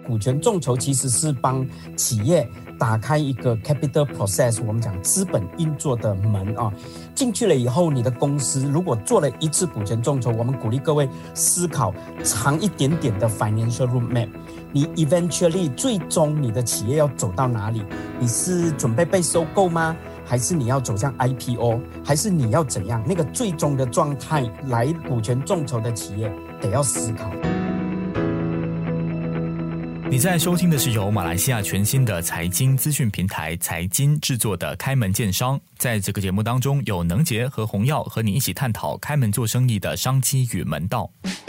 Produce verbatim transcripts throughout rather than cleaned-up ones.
股权众筹其实是帮企业打开一个 capital process， 我们讲资本运作的门啊。进去了以后，你的公司如果做了一次股权众筹，我们鼓励各位思考长一点点的 financial roadmap。你 eventually 最终你的企业要走到哪里？你是准备被收购吗？还是你要走向 I P O？ 还是你要怎样？那个最终的状态，来股权众筹的企业得要思考。 你在收听的是由马来西亚全新的财经资讯平台财经制作的开门见商。在这个节目当中，有能杰和洪耀和你一起探讨开门做生意的商机与门道。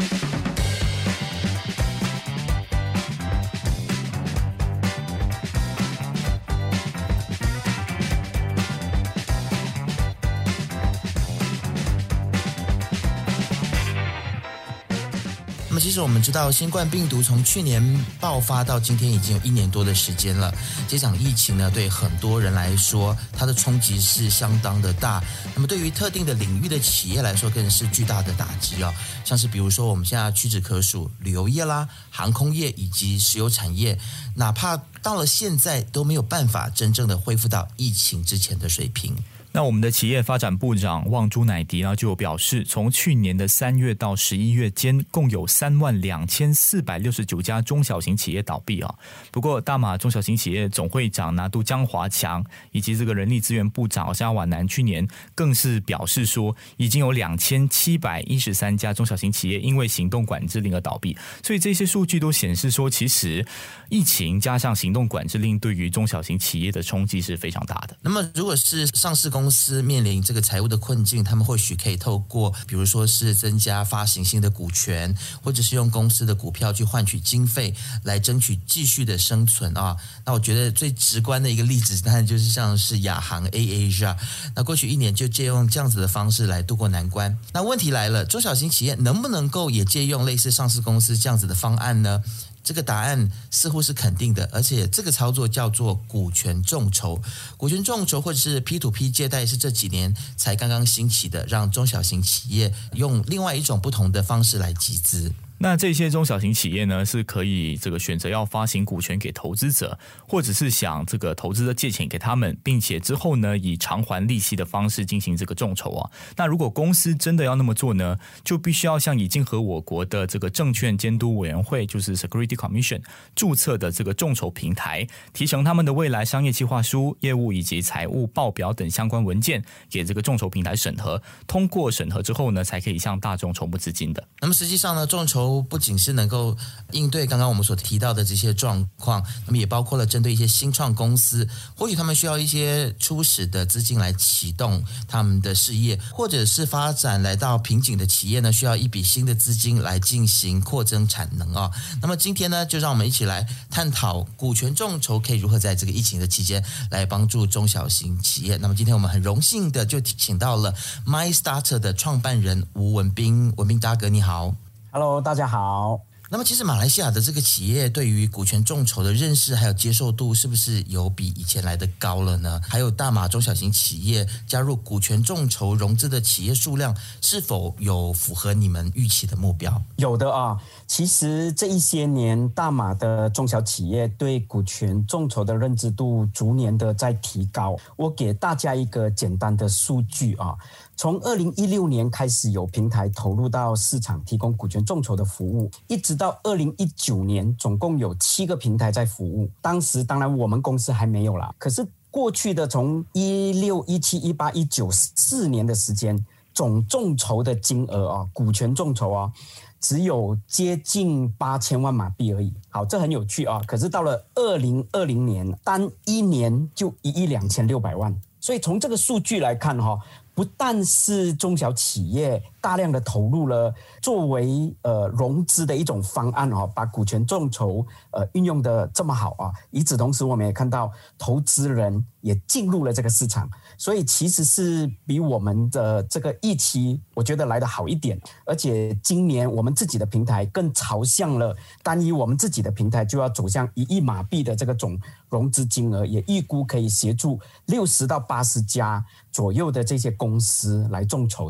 那么其实我们知道，新冠病毒从去年爆发到今天已经有一年多的时间了。这场疫情呢，对很多人来说，它的冲击是相当的大。那么对于特定的领域的企业来说，更是巨大的打击哦。像是比如说我们现在屈指可数旅游业啦、航空业以及石油产业，哪怕到了现在都没有办法真正的恢复到疫情之前的水平。 那我们的企业发展部长旺珠乃迪呢就有表示，从去年的三月到十一月间，共有三万两千四百六十九家中小型企业倒闭啊。不过，大马中小型企业总会长拿督江华强以及这个人力资源部长沙瓦南去年更是表示说，已经有两千七百一十三家中小型企业因为行动管制令而倒闭。所以这些数据都显示说，其实疫情加上行动管制令对于中小型企业的冲击是非常大的。 那么，如果是上市公司公司面临这个财务的困境，他们或许可以透过比如说是增加发行新的股权，或者是用公司的股票去换取经费来争取继续的生存啊。那我觉得最直观的一个例子当然就是像是亚航 A Asia， 那过去一年就借用这样子的方式来度过难关。那问题来了，中小型企业能不能够也借用类似上市公司这样子的方案呢？这个答案似乎是肯定的，而且这个操作叫做股权众筹。股权众筹或者是 P to P 借贷是这几年才刚刚兴起的，让中小型企业用另外一种不同的方式来集资。 那这些中小型企业呢，是可以这个选择要发行股权给投资者，或者是想这个投资者借钱给他们，并且之后呢以偿还利息的方式进行这个众筹啊。那如果公司真的要那么做呢，就必须要向已经和我国的这个证券监督委员会，就是 Security Commission 注册的这个众筹平台，提成他们的未来商业计划书、业务以及财务报表等相关文件给这个众筹平台审核，通过审核之后呢，才可以向大众筹募资金的。 那么实际上呢，众筹不仅是能够应对刚刚我们所提到的这些状况，那么也包括了针对一些新创公司，或许他们需要一些初始的资金来启动他们的事业，或者是发展来到瓶颈的企业呢，需要一笔新的资金来进行扩增产能啊。那么今天呢，就让我们一起来探讨股权众筹可以如何在这个疫情的期间来帮助中小型企业。那么今天我们很荣幸的就请到了 MyStarter 的创办人吴文彬，文彬大哥你好。 Hello， 大家好。 那么其实马来西亚的这个企业对于股权众筹的认识还有接受度是不是有比以前来的高了呢？还有大马中小型企业加入股权众筹融资的企业数量是否有符合你们预期的目标？ 有的啊，其实这一些年大马的中小企业对股权众筹的认知度逐年的在提高。我给大家一个简单的数据啊，从二零一六年开始有平台投入到市场提供股权众筹的服务，一直到二零一九年总共有七个平台在服务。当时当然我们公司还没有啦，可是过去的从一六、一七、一八、一九四年的时间，总众筹的金额啊，股权众筹啊，只有接近八千万马币而已。好，这很有趣啊。可是到了二零二零年，单一年就一亿两千六百万。所以从这个数据来看哈，不但是中小企业大量的投入了作为呃融资的一种方案哦，把股权众筹呃运用的这么好啊。与此同时，我们也看到投资人也进入了这个市场，所以其实是比我们的这个预期我觉得来得好一点。而且今年我们自己的平台更朝向了单一我们自己的平台就要走向一亿马币的这个总融资金额，也预估可以协助六十到八十家左右的这些公司来众筹的。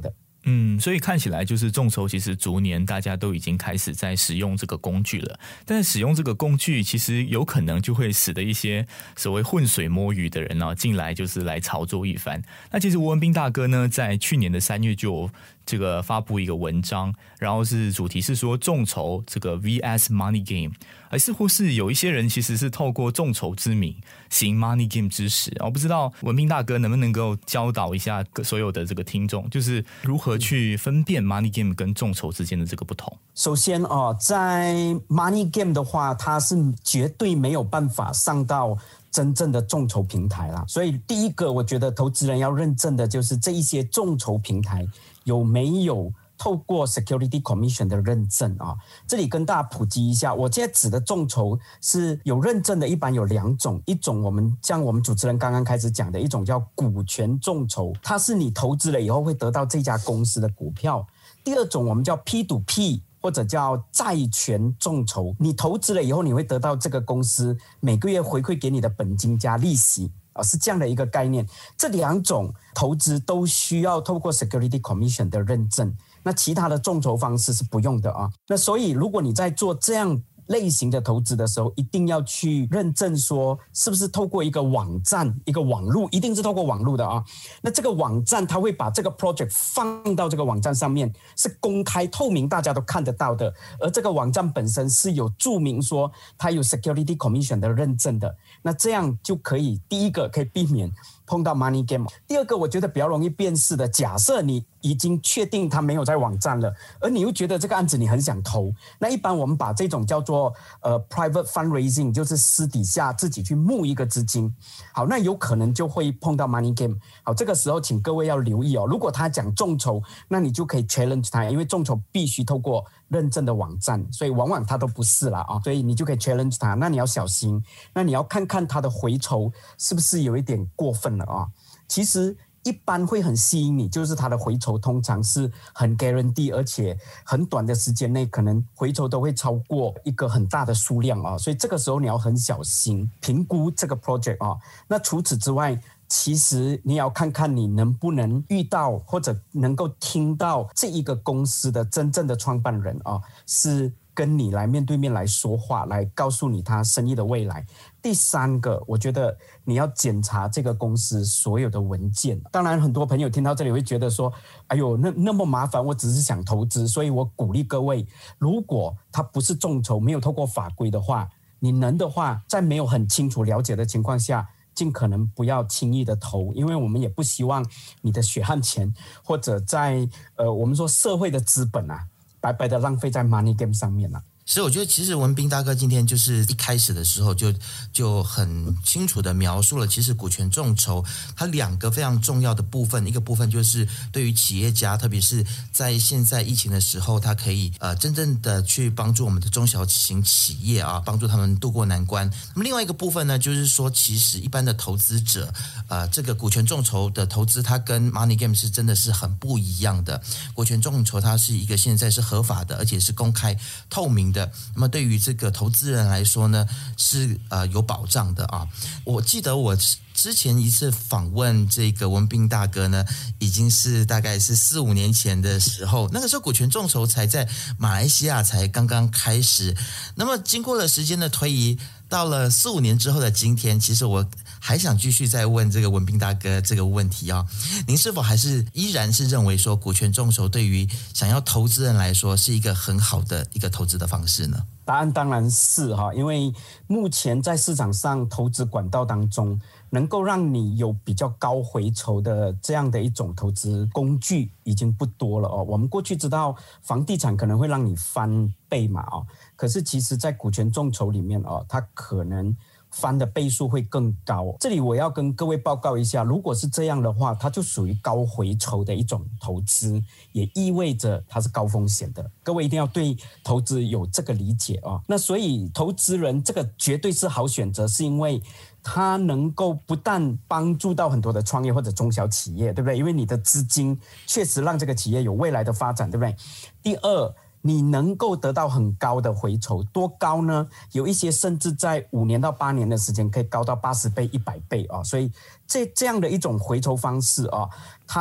嗯，所以看起来就是众筹其实逐年大家都已经开始在使用这个工具了，但是使用这个工具其实有可能就会使得一些所谓浑水摸鱼的人啊进来就是来炒作一番。那其实吴文彬大哥呢在去年的三月就有这个发布一个文章，然后是主题是说众筹这个 V S Money Game， 而似乎是有一些人其实是透过众筹之名行 Money Game 之实。我不知道文彬大哥能不能够教导一下所有的这个听众，就是如何去分辨 Money Game 跟众筹之间的这个不同。 首先哦，在 Money Game 的话，它是绝对没有办法上到真正的众筹平台啦。所以第一个我觉得投资人要认证的就是这一些众筹平台有没有透过 Security Commission 的认证啊。这里跟大家普及一下，我现在指的众筹是有认证的，一般有两种，一种我们像我们主持人刚刚开始讲的一种叫股权众筹，它是你投资了以后会得到这家公司的股票。第二种我们叫 P to P， 或者叫债权众筹，你投资了以后你会得到这个公司每个月回馈给你的本金加利息，是这样的一个概念。这两种投资都需要透过 Security Commission 的认证，那其他的众筹方式是不用的啊。那所以如果你在做这样类型的投资的时候，一定要去认证说是不是透过一个网站一个网路，一定是透过网路的啊。那这个网站它会把这个 project 放到这个网站上面，是公开透明大家都看得到的，而这个网站本身是有注明说它有 Security Commission 的认证的，那这样就可以第一个可以避免碰到 money game。 第二个我觉得比较容易辨识的，假设你已经确定他没有在网站了，而你又觉得这个案子你很想投，那一般我们把这种叫做呃 private fundraising， 就是私底下自己去募一个资金。好，那有可能就会碰到 money game。 好，这个时候请各位要留意哦，如果他讲众筹，那你就可以 challenge 他，因为众筹必须透过认证的网站，所以往往他都不是啦啊，所以你就可以 challenge 他，那你要小心，那你要看看他的回酬是不是有一点过分了啊。其实一般会很吸引你，就是它的回酬通常是很 guarantee， 而且很短的时间内可能回酬都会超过一个很大的数量啊，所以这个时候你要很小心评估这个 project 啊。那除此之外，其实你要看看你能不能遇到或者能够听到这一个公司的真正的创办人啊，是跟你来面对面来说话，来告诉你他生意的未来。第三个，我觉得你要检查这个公司所有的文件。当然很多朋友听到这里会觉得说，哎呦，那那么麻烦，我只是想投资。所以我鼓励各位，如果他不是众筹，没有透过法规的话，你能的话，在没有很清楚了解的情况下，尽可能不要轻易的投，因为我们也不希望你的血汗钱或者在呃我们说社会的资本啊，白白的浪费在 money game 上面啊。 所以我觉得其实文彬大哥今天就是一开始的时候就就很清楚的描述了，其实股权众筹它两个非常重要的部分，一个部分就是对于企业家，特别是在现在疫情的时候，它可以呃真正的去帮助我们的中小型企业啊，帮助他们渡过难关。那么另外一个部分呢，就是说其实一般的投资者呃这个股权众筹的投资，它跟 money game 是真的是很不一样的。股权众筹它是一个现在是合法的，而且是公开透明的，那么对于这个投资人来说呢，是呃有保障的啊。我记得我之前一次访问这个文彬大哥呢，已经是大概是四五年前的时候，那个时候股权众筹才在马来西亚才刚刚开始。那么经过了时间的推移，到了四五年之后的今天，其实我还想继续再问这个文彬大哥这个问题啊，您是否还是依然是认为说股权众筹对于想要投资人来说是一个很好的一个投资的方式呢？ 答案当然是哈，因为目前在市场上投资管道当中，能够让你有比较高回酬的这样的一种投资工具已经不多了哦。我们过去知道房地产可能会让你翻倍嘛哦，可是其实在股权众筹里面哦，它可能翻的倍数会更高。这里我要跟各位报告一下，如果是这样的话，它就属于高回酬的一种投资，也意味着它是高风险的。各位一定要对投资有这个理解啊。那所以投资人这个绝对是好选择，是因为它能够不但帮助到很多的创业或者中小企业，对不对？因为你的资金确实让这个企业有未来的发展，对不对？第二，你能够得到很高的回酬，多高呢？有一些甚至在五年到八年的时间可以高到八十倍、一百倍啊！所以这这样的一种回酬方式啊，它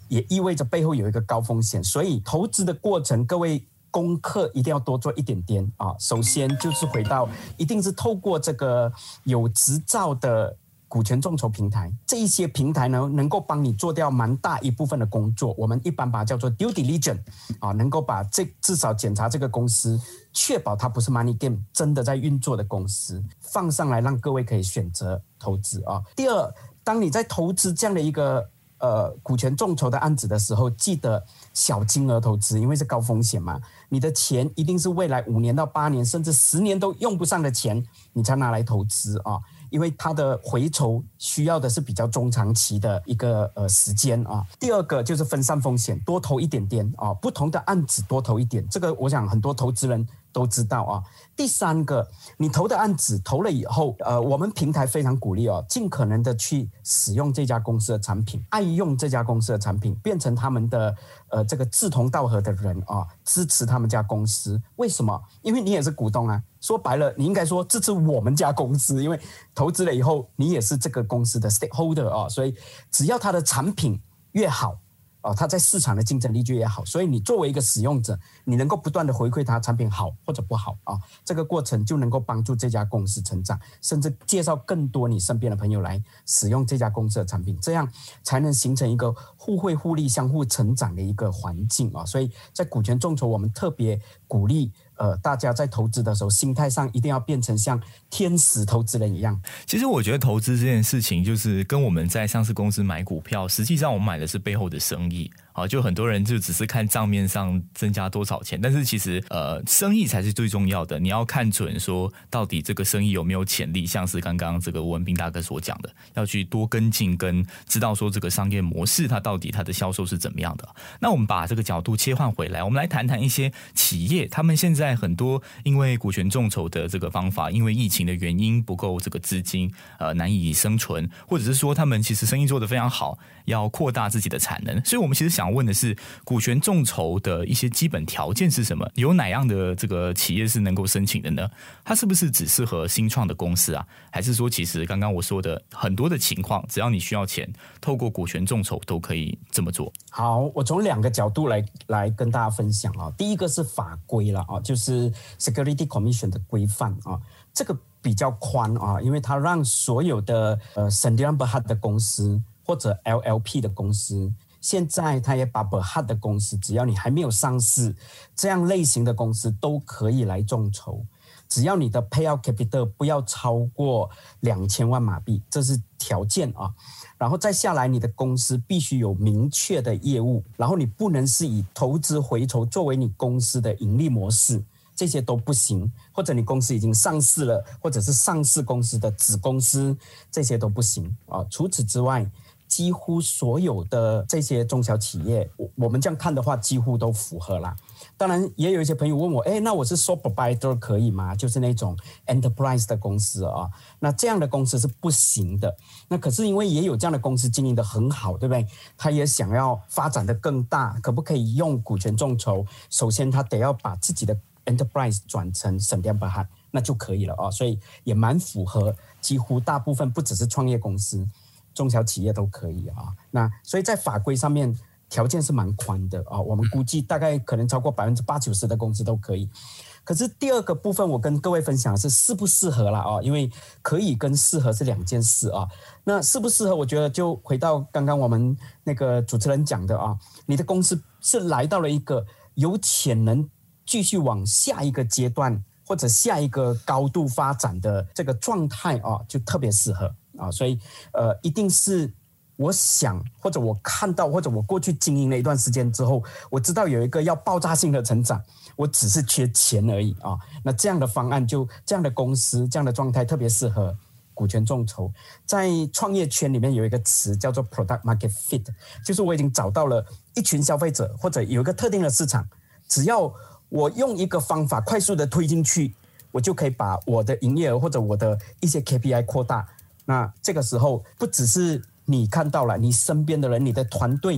也意味着背后有一个高风险，所以投资的过程，各位功课一定要多做一点点啊。首先就是回到，一定是透过这个有执照的股权众筹平台，这一些平台呢，能够帮你做掉蛮大一部分的工作，我们一般把它叫做 due diligence 啊，能够把这至少检查这个公司，确保它不是 money game 真的在运作的公司，放上来让各位可以选择投资啊。第二，当你在投资这样的一个呃股权众筹的案子的时候，记得小金额投资，因为是高风险嘛，你的钱一定是未来五年到八年甚至十年都用不上的钱，你才拿来投资啊。因为它的回酬需要的是比较中长期的一个呃时间啊。第二个就是分散风险，多投一点点啊，不同的案子多投一点，这个我想很多投资人都知道啊。第三个，你投的案子投了以后，呃，我们平台非常鼓励哦，尽可能的去使用这家公司的产品，爱用这家公司的产品，变成他们的呃这个志同道合的人啊，支持他们家公司。为什么？因为你也是股东啊。说白了，你应该说支持我们家公司，因为投资了以后，你也是这个公司的 stakeholder 啊，所以只要它的产品越好。哦，它在市场的竞争力就越好，所以你作为一个使用者，你能够不断的回馈它产品好或者不好啊，这个过程就能够帮助这家公司成长，甚至介绍更多你身边的朋友来使用这家公司的产品，这样才能形成一个互惠互利、相互成长的一个环境啊。所以在股权众筹，我们特别鼓励。呃，大家在投资的时候，心态上一定要变成像天使投资人一样。 其实我觉得投资这件事情，就是跟我们在上市公司买股票，实际上我们买的是背后的生意。啊，就很多人就只是看账面上增加多少钱，但是其实呃，生意才是最重要的。你要看准说到底这个生意有没有潜力，像是刚刚这个吴文彬大哥所讲的，要去多跟进，跟知道说这个商业模式它到底它的销售是怎么样的。那我们把这个角度切换回来，我们来谈谈一些企业，他们现在很多因为股权众筹的这个方法，因为疫情的原因不够这个资金，呃，难以生存，或者是说他们其实生意做得非常好，要扩大自己的产能。所以我们其实想问的是，股权众筹的一些基本条件是什么？有哪样的这个企业是能够申请的呢？它是不是只适合新创的公司啊？还是说其实刚刚我说的很多的情况，只要你需要钱，透过股权众筹都可以这么做？ 好，我从两个角度来来跟大家分享啊。第一个是法规了啊，就是 Security Commission 的规范啊，这个比较宽啊，因为它让所有的呃 Sdn Bhd 的公司或者 L L P 的公司。现在他也把 Berhad 的公司，只要你还没有上市，这样类型的公司都可以来众筹，只要你的 payout capital 不要超过两千万马币，这是条件啊。然后再下来，你的公司必须有明确的业务，然后你不能是以投资回酬作为你公司的盈利模式，这些都不行。或者你公司已经上市了，或者是上市公司的子公司，这些都不行啊。除此之外，几乎所有的这些中小企业，我们这样看的话，几乎都符合啦。当然，也有一些朋友问我，哎，那我是 sole proprietor 可以吗？就是那种 enterprise 的公司啊，那这样的公司是不行的。那可是因为也有这样的公司经营得很好，对不对？他也想要发展得更大，可不可以用股权众筹？首先，他得要把自己的 enterprise 转成 Sdn Bhd， 那就可以了啊。所以也蛮符合，几乎大部分不只是创业公司。中小企业都可以啊，那所以在法规上面条件是蛮宽的啊，我们估计大概可能超过百分之八九十的公司都可以。可是第二个部分，我跟各位分享的是适不适合啦啊，因为可以跟适合是两件事啊。那适不适合，我觉得就回到刚刚我们那个主持人讲的啊，你的公司是来到了一个有潜能继续往下一个阶段或者下一个高度发展的这个状态啊，就特别适合。啊，所以呃，一定是我想或者我看到或者我过去经营了一段时间之后，我知道有一个要爆炸性的成长，我只是缺钱而已啊。那这样的方案就这样的公司这样的状态特别适合股权众筹。在创业圈里面有一个词叫做 product market fit， 就是我已经找到了一群消费者或者有一个特定的市场，只要我用一个方法快速的推进去，我就可以把我的营业额或者我的一些 K P I 扩大。那这个时候不只是你看到了，你身边的人、你的团队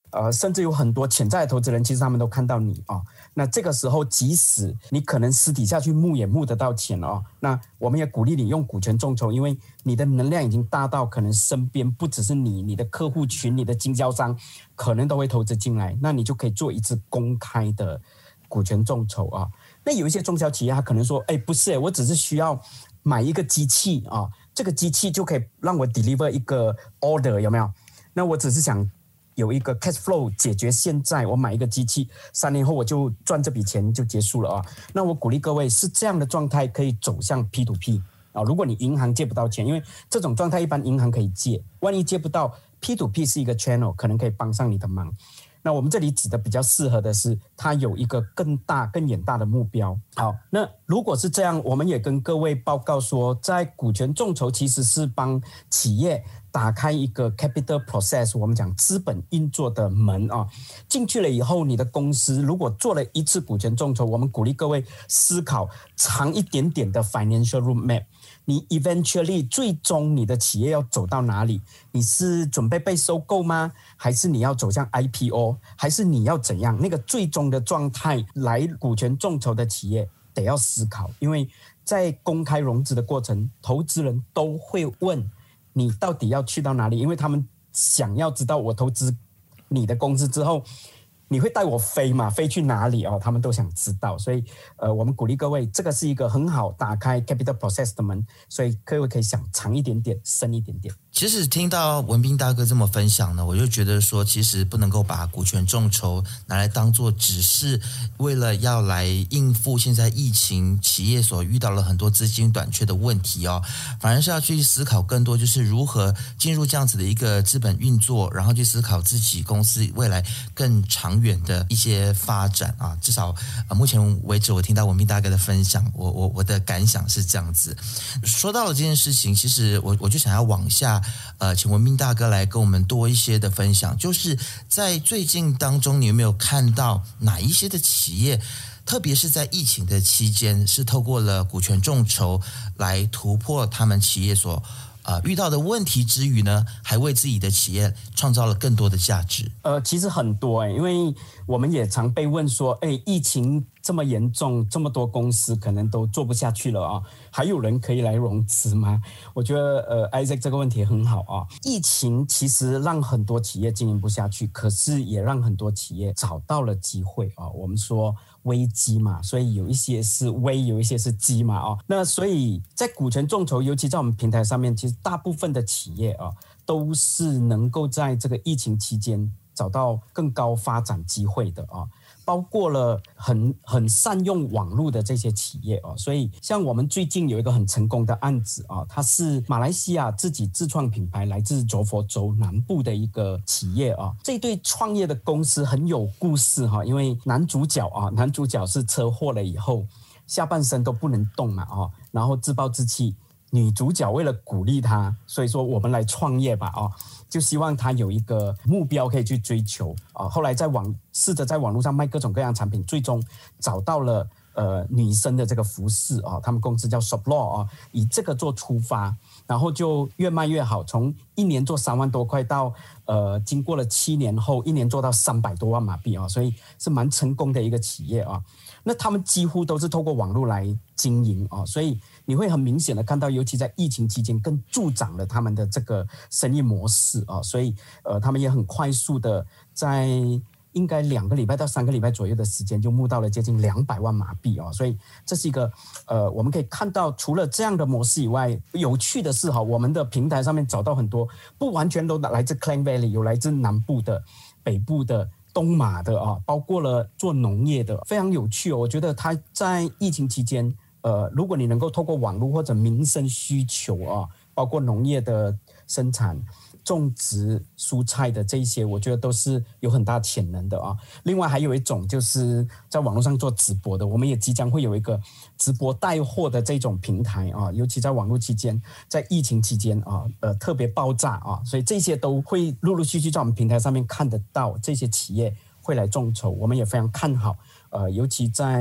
呃，甚至有很多潜在的投资人，其实他们都看到你啊。那这个时候，即使你可能私底下去募也募得到钱哦，那我们也鼓励你用股权众筹，因为你的能量已经大到可能身边不只是你，你的客户群、你的经销商可能都会投资进来，那你就可以做一次公开的股权众筹啊。那有一些中小企业，他可能说，哎，不是，我只是需要买一个机器啊，这个机器就可以让我 deliver 一个 order， 有没有？那我只是想有一个 cash flow 解决现在，我买一个机器，三年后我就赚这笔钱就结束了啊。那我鼓励各位是这样的状态可以走向 P to P 啊。如果你银行借不到钱，因为这种状态一般银行可以借，万一借不到 P to P 是一个 channel， 可能可以帮上你的忙。那我们这里指的比较适合的是，它有一个更大、更远大的目标。好，那如果是这样，我们也跟各位报告说，在股权众筹其实是帮企业打开一个 capital process， 我们讲资本运作的门啊。进去了以后，你的公司如果做了一次股权众筹，我们鼓励各位思考长一点点的 financial roadmap。你 eventually 最终你的企业要走到哪里？你是准备被收购吗？还是你要走向 I P O？ 还是你要怎样？那个最终的状态，来股权众筹的企业得要思考，因为在公开融资的过程，投资人都会问你到底要去到哪里，因为他们想要知道我投资你的公司之后，你会带我飞嘛？飞去哪里哦？他们都想知道，所以呃，我们鼓励各位，这个是一个很好打开 capital process 的门，所以各位可以想长一点点，深一点点。 其实听到文彬大哥这么分享呢，我就觉得说，其实不能够把股权众筹拿来当作只是为了要来应付现在疫情企业所遇到了很多资金短缺的问题哦，反而是要去思考更多，就是如何进入这样子的一个资本运作，然后去思考自己公司未来更长远的一些发展啊。至少啊，目前为止我听到文彬大哥的分享，我我我的感想是这样子。说到了这件事情，其实我我就想要往下。呃，请文彬大哥来跟我们多一些的分享，就是在最近当中，你有没有看到哪一些的企业，特别是在疫情的期间，是透过了股权众筹来突破他们企业所呃遇到的问题之余呢，还为自己的企业创造了更多的价值？ 呃，其实很多哎、欸，因为我们也常被问说，哎，疫情这么严重，这么多公司可能都做不下去了啊，还有人可以来融资吗？我觉得呃 Isaac 这个问题很好啊。疫情其实让很多企业经营不下去，可是也让很多企业找到了机会啊。我们说危机嘛，所以有一些是危，有一些是机嘛啊。那所以在股权众筹，尤其在我们平台上面，其实大部分的企业啊，都是能够在这个疫情期间找到更高发展机会的啊。包括了很很善用网络的这些企业哦，所以像我们最近有一个很成功的案子啊，它是马来西亚自己自创品牌，来自柔佛州南部的一个企业啊。这对创业的公司很有故事哈，因为男主角啊，男主角是车祸了以后，下半身都不能动嘛啊，然后自暴自弃。女主角为了鼓励他，所以说我们来创业吧啊，就希望他有一个目标可以去追求啊。后来在网试着在网络上卖各种各样产品，最终找到了呃女生的这个服饰啊，他们公司叫 Shoplo 啊，以这个做出发，然后就越卖越好，从一年做三万多块到呃经过了七年后，一年做到三百多万马币啊，所以是蛮成功的一个企业啊。那他们几乎都是透过网络来经营啊，所以你会很明显的看到，尤其在疫情期间更助长了他们的这个生意模式啊，所以呃他们也很快速的在应该两个礼拜到三个礼拜左右的时间就募到了接近两百万马币啊，所以这是一个呃我们可以看到，除了这样的模式以外，有趣的是哈，我们的平台上面找到很多不完全都来自 Klang Valley， 有来自南部的、北部的。东马的啊，包括了做农业的，非常有趣哦。我觉得他在疫情期间，呃，如果你能够透过网络或者民生需求啊，包括农业的生产、种植蔬菜的这一些，我觉得都是有很大潜能的啊。另外还有一种就是在网络上做直播的，我们也即将会有一个直播带货的这种平台啊，尤其在网络期间，在疫情期间啊，呃，特别爆炸啊，所以这些都会陆陆续续在我们平台上面看得到，这些企业会来众筹，我们也非常看好。呃，尤其在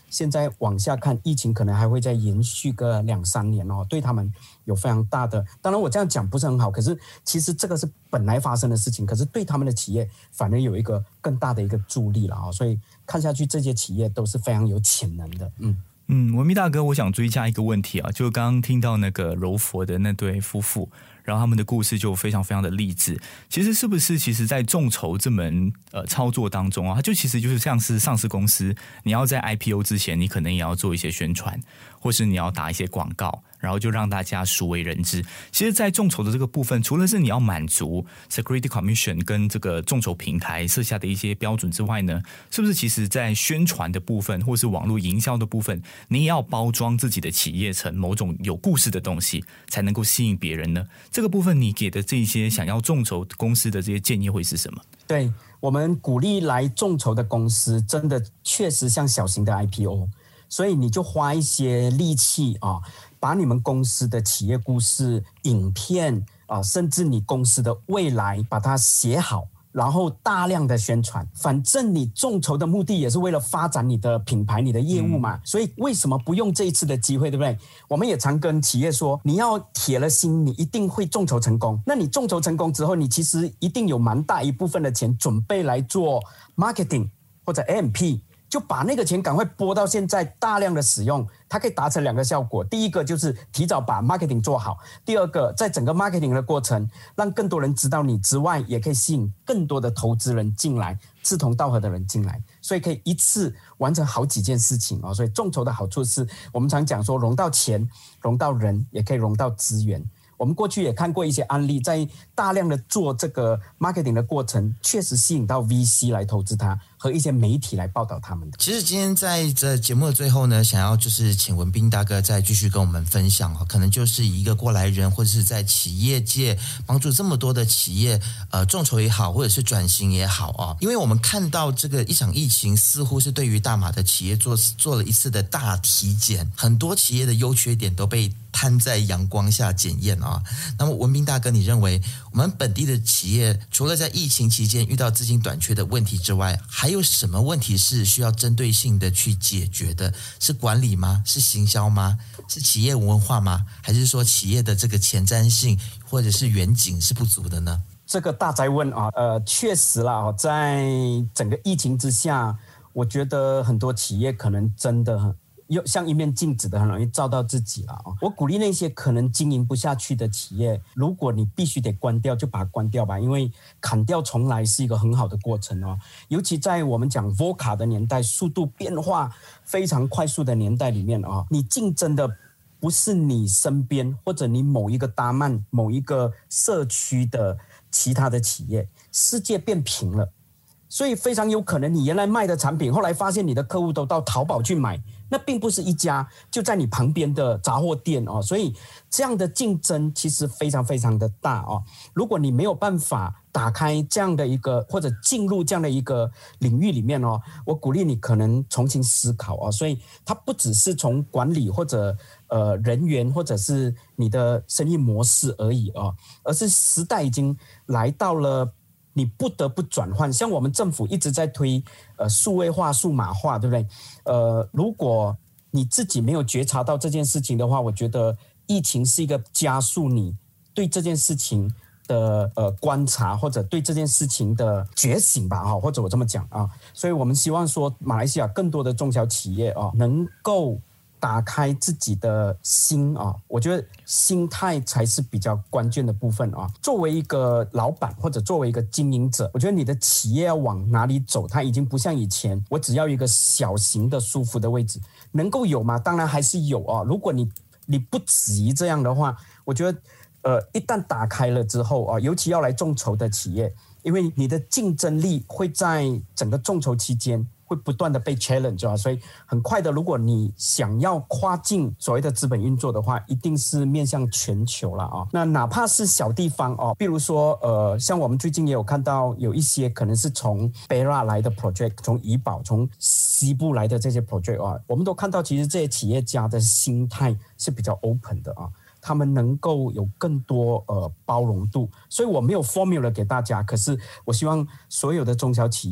现在往下看，疫情可能还会再延续个两三年哦，对他们有非常大的。当然我这样讲不是很好，可是其实这个是本来发生的事情，可是对他们的企业反而有一个更大的一个助力了啊、哦。所以看下去，这些企业都是非常有潜能的，嗯。 嗯，文彬大哥，我想追加一个问题啊，就刚刚听到那个柔佛的那对夫妇，然后他们的故事就非常非常的励志。其实是不是，其实在众筹这门呃操作当中啊，它就其实就是像是上市公司，你要在 I P O 之前，你可能也要做一些宣传，或是你要打一些广告，然后就让大家熟为人知。其实在众筹的这个部分，除了是你要满足 Security Commission 跟这个众筹平台设下的一些标准之外呢，是不是其实在宣传的部分或是网络营销的部分，你也要包装自己的企业成某种有故事的东西，才能够吸引别人呢？这个部分你给的这些想要众筹公司的这些建议会是什么？ 对，我们鼓励来众筹的公司真的确实像小型的 I P O， 所以你就花一些力气啊，把你们公司的企业故事、影片啊，甚至你公司的未来把它写好，然后大量的宣传。反正你众筹的目的也是为了发展你的品牌、你的业务嘛，嗯、所以为什么不用这一次的机会，对不对？我们也常跟企业说，你要铁了心，你一定会众筹成功。那你众筹成功之后，你其实一定有蛮大一部分的钱准备来做 marketing 或者 A M P。就把那个钱赶快拨到现在大量的使用，它可以达成两个效果。第一个就是提早把 marketing 做好，第二个在整个 marketing 的过程，让更多人知道你之外，也可以吸引更多的投资人进来，志同道合的人进来，所以可以一次完成好几件事情哦。所以众筹的好处是我们常讲说，融到钱，融到人，也可以融到资源。我们过去也看过一些案例，在大量的做这个 marketing 的过程，确实吸引到 V C 来投资它，和一些媒体来报道他们的。 其实今天在这节目的最后呢，想要就是请文彬大哥再继续跟我们分享，可能就是以一个过来人，或者是在企业界帮助这么多的企业，呃，众筹也好，或者是转型也好啊，因为我们看到这个一场疫情似乎是对于大马的企业做做了一次的大体检，很多企业的优缺点都被摊在阳光下检验啊。那么文彬大哥，你认为我们本地的企业除了在疫情期间遇到资金短缺的问题之外，还有什么问题是需要针对性的去解决的？是管理吗？是行销吗？是企业文化吗？还是说企业的这个前瞻性或者是远景是不足的呢？ 这个大哉问啊，呃，确实啦，在整个疫情之下，我觉得很多企业可能真的很像一面镜子的，很容易照到自己了。我鼓励那些可能经营不下去的企业，如果你必须得关掉，就把它关掉吧，因为砍掉重来是一个很好的过程哦。尤其在我们讲 V U C A 的年代，速度变化非常快速的年代里面啊，你竞争的不是你身边或者你某一个达曼、某一个社区的其他的企业，世界变平了。所以非常有可能你原来卖的产品，后来发现你的客户都到淘宝去买，那并不是一家就在你旁边的杂货店哦。所以这样的竞争其实非常非常的大哦。如果你没有办法打开这样的一个或者进入这样的一个领域里面哦，我鼓励你可能重新思考哦。所以它不只是从管理或者呃人员或者是你的生意模式而已哦，而是时代已经来到了。你不得不转换，像我们政府一直在推呃数位化、数码化，对不对？呃，如果你自己没有觉察到这件事情的话，我觉得疫情是一个加速你对这件事情的呃观察，或者对这件事情的觉醒吧，哈，或者我这么讲啊。所以我们希望说，马来西亚更多的中小企业啊，能够打开自己的心啊，我觉得心态才是比较关键的部分啊。作为一个老板或者作为一个经营者，我觉得你的企业要往哪里走，它已经不像以前，我只要一个小型的舒服的位置，能够有吗？当然还是有啊。如果你你不质疑这样的话，我觉得呃，一旦打开了之后啊，尤其要来众筹的企业，因为你的竞争力会在整个众筹期间会不断的被 challenge 啊，所以很快的，如果你想要跨境所谓的资本运作的话，一定是面向全球了啊。那哪怕是小地方哦，比如说呃，像我们最近也有看到有一些可能是从 Perak 来的 project， 从怡保、从西部来的这些 project 啊，我们都看到其实这些企业家的心态是比较 open 的啊。他们能够有更多呃包容度，所以我没有 formula 给大家，可是我希望所有的中小企业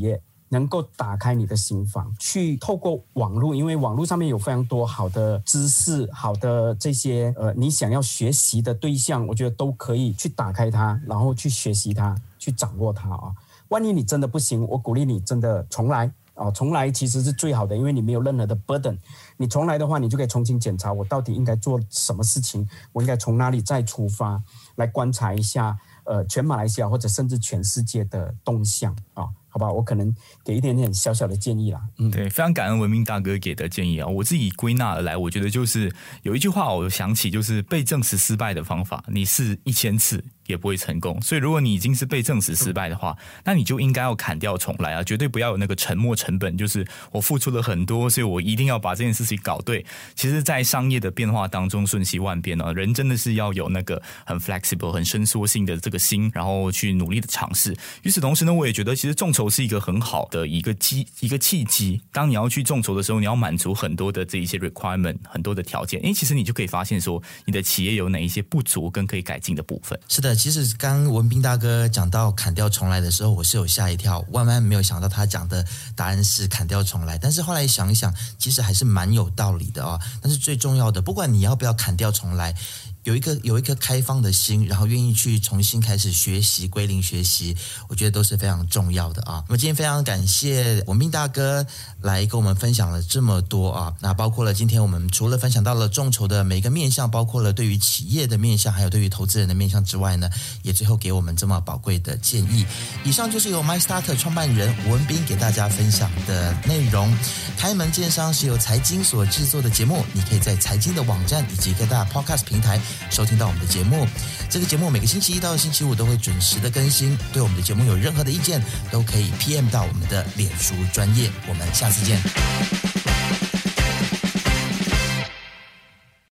能够打开你的心房，去透过网络，因为网络上面有非常多好的知识，好的这些呃你想要学习的对象，我觉得都可以去打开它，然后去学习它，去掌握它啊。万一你真的不行，我鼓励你真的重来啊，重来其实是最好的，因为你没有任何的 burden。你重来的话，你就可以重新检查我到底应该做什么事情，我应该从哪里再出发，来观察一下呃全马来西亚或者甚至全世界的动向啊。好吧，我可能给一点点小小的建议啦。 嗯，对，非常感恩文彬大哥给的建议啊。我自己归纳而来，我觉得就是有一句话我想起，就是被证实失败的方法，你试一千次也不会成功。所以如果你已经是被证实失败的话，那你就应该要砍掉重来啊，绝对不要有那个沉没成本，就是我付出了很多，所以我一定要把这件事情搞对。其实在商业的变化当中瞬息万变啊，人真的是要有那个很 flexible 很伸缩性的这个心，然后去努力的尝试。与此同时呢，我也觉得其实众筹是一个很好的一个机一个契机。当你要去众筹的时候，你要满足很多的这一些 requirement 很多的条件，因为其实你就可以发现说你的企业有哪一些不足跟可以改进的部分。 是的，其实刚文彬大哥讲到砍掉重来的时候，我是有吓一跳，万万没有想到他讲的答案是砍掉重来。但是后来想一想，其实还是蛮有道理的哦。但是最重要的，不管你要不要砍掉重来，有一个有一颗开放的心，然后愿意去重新开始学习，归零学习，我觉得都是非常重要的啊。那么今天非常感谢文彬大哥来跟我们分享了这么多啊，那包括了今天我们除了分享到了众筹的每一个面向，包括了对于企业的面向，还有对于投资人的面向之外呢，也最后给我们这么宝贵的建议。以上就是由 MyStarter 创办人文彬给大家分享的内容。开门见山是由财经所制作的节目，你可以在财经的网站以及各大 Podcast 平台收听到我们的节目。这个节目每个星期一到星期五都会准时的更新。对我们的节目有任何的意见，都可以 P M 到我们的脸书专页。我们下次见。